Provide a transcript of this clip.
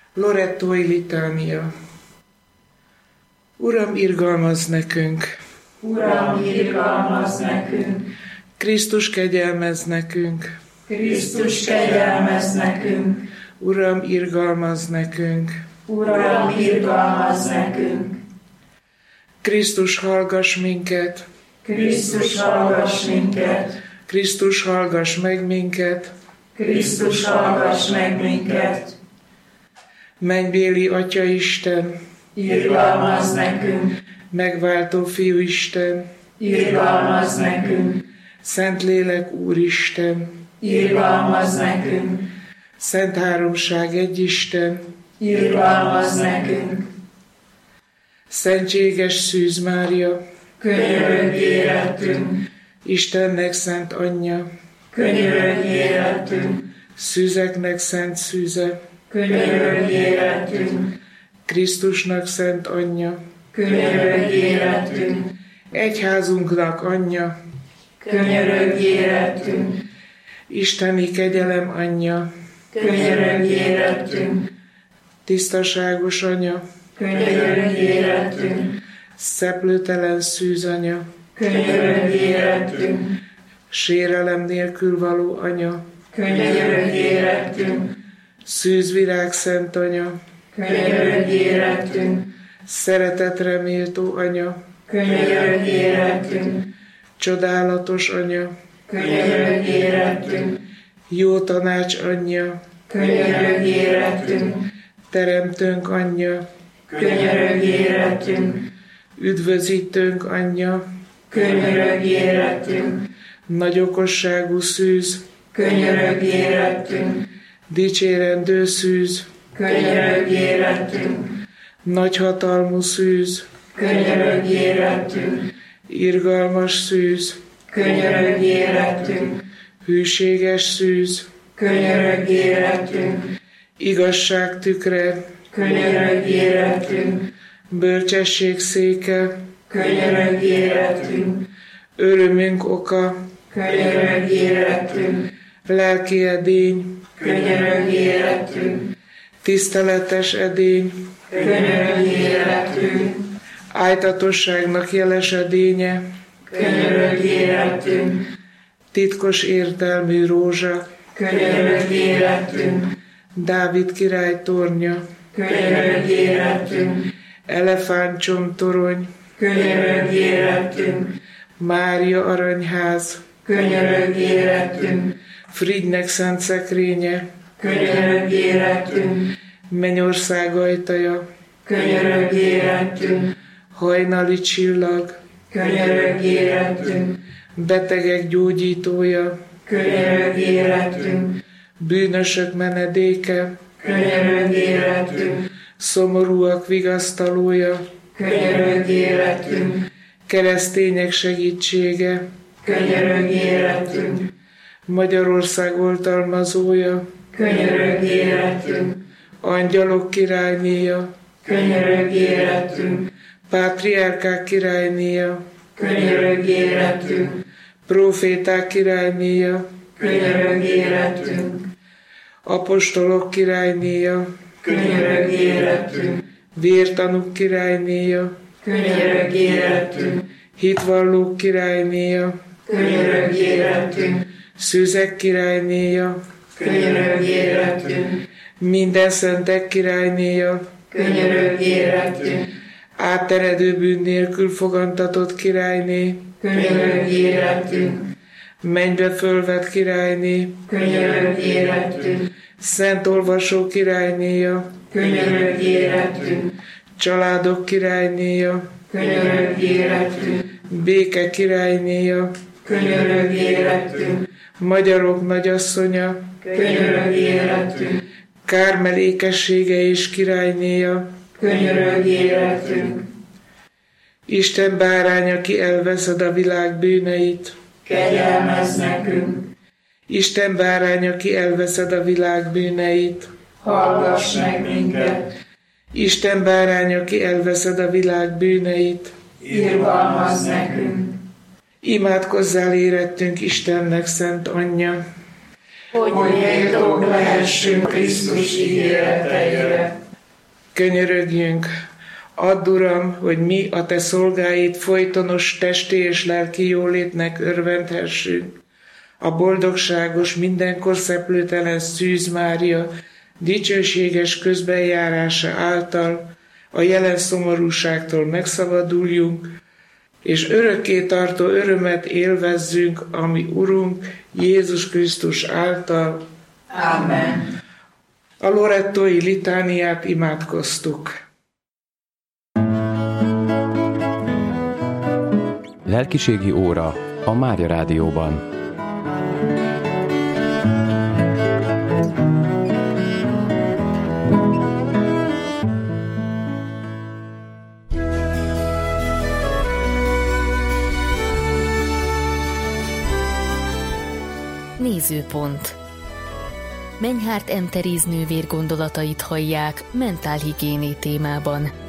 Lorettói litánia. Uram, irgalmazz nekünk! Uram, irgalmazz nekünk! Krisztus, kegyelmezz nekünk! Krisztus, kegyelmezz nekünk! Uram, irgalmazz nekünk! Uram, irgalmazz nekünk! Krisztus, hallgass minket! Krisztus, hallgass minket! Krisztus, hallgass meg minket! Krisztus, hallgass meg minket! Mennybéli Atya Isten! Irgalmazz nekünk! Megváltó Fiú Isten! Irgalmazz nekünk! Szentlélek Úristen! Irgalmazz nekünk! Szent Háromság egy Isten! Irgalmazz nekünk! Szentséges Szűz Mária! Könyörögj érettünk! Istennek szent anyja! Könyörögj érettünk! Szűzeknek szent szűze! Könyörögj érettünk! Krisztusnak szent anyja! Könyörögj érettünk! Egyházunknak anyja! Könyörögj érettünk! Isteni kegyelem anyja! Könyörögj érettünk! Tisztaságos anya! Könyörögj érettünk! Szeplőtelen szűz anya! Könyörögj érettünk! Sérelem nélkül való anya! Könyörögj érettünk! Szűzvirág szent anya! Könyörögj érettünk! Szeretetre méltó anya! Könyörögj érettünk! Csodálatos anya! Könyörögj érettünk! Jó tanács anyja! Könyörögj érettünk! Teremtőnk anyja! Könyörögj érettünk! Üdvözítőnk anyja! Könyörögj érettünk! Nagy okosságú szűz! Könyörögj érettünk! Dicsérendő szűz! Könyörögj érettünk! Nagy hatalmú szűz! Könyörögj érettünk! Irgalmas szűz! Könyörögj érettünk! Hűséges szűz! Könyörögj érettünk! Igazság tükre! Könyörögj érettünk! Bölcsesség széke! Könyörögj érettünk! Örömünk oka! Könyörögj érettünk! Lelki edény! Könyörögj érettünk! Tiszteletes edény! Könyörögj érettünk! Ájtatosságnak jeles edénye! Könyörögj érettünk! Titkos értelmű rózsa! Könyörögj érettünk! Dávid király tornya! Könyörögj érettünk! Elefántcsontorony! Könyörögj érettünk! Mária aranyház! Könyörögj érettünk! Frigynek szent szekrénye! Könyörögj érettünk! Mennyország ajtaja! Könyörögj érettünk! Hajnali csillag! Könyörögj érettünk! Betegek gyógyítója! Könyörögj érettünk! Bűnösök menedéke! Könyörögj érettünk! Szomorúak vigasztalója! Könyörögj érettünk! Keresztények segítsége! Könyörögj érettünk! Magyarország oltalmazója! Könyörögj érettünk! Angyalok királynéja! Könyörögj érettünk! Pátriárkák királynéja! Könyörögj érettünk! Proféták királynéja! Könyörögj érettünk! Apostolok királynéja! Könyörögj érettünk! Vértanúk királynéja! Könyörögj érettünk! Hitvallók királynéja! Könyörögj érettünk! Szűzek királynéja! Könyörögj érettünk! Minden szentek királynéja! Könyörögj érettünk! Átteredő bűn nélkül fogantatott királyné! Könyörögj érettünk! Mennybe fölvett királyné! Könyörögj érettünk! Szent olvasó királynéja! Könyörögj érettünk! Családok királynéja! Könyörögj érettünk! Béke királynéja! Könyörögj érettünk! Magyarok nagyasszonya! Könyörögj érettünk! Kármelékessége és királynéja! Könyörögj érettünk! Isten bárány, aki elveszed a világ bűneit! Kegyelmezz nekünk! Isten bárány, aki elveszed a világ bűneit! Hallgass meg minket! Isten bárány, aki elveszed a világ bűneit! Irgalmazz nekünk! Imádkozzál érettünk Istennek szent anyja! hogy méltók lehessünk Krisztus ígéreteire. Könyörögjünk, add, Uram, hogy mi, a Te szolgáid folytonos testi és lelki jólétnek örvendhessünk. A boldogságos, mindenkor szeplőtelen Szűz Mária dicsőséges közbenjárása által a jelen szomorúságtól megszabaduljunk, és örökké tartó örömet élvezzünk, ami Urunk Jézus Krisztus által. Amen. A lorettói litániát imádkoztuk. Lelkiségi óra a Mária Rádióban. Nézőpont. Menyhárt M. Teréz nővér gondolatait hallják mentálhigiéné témában.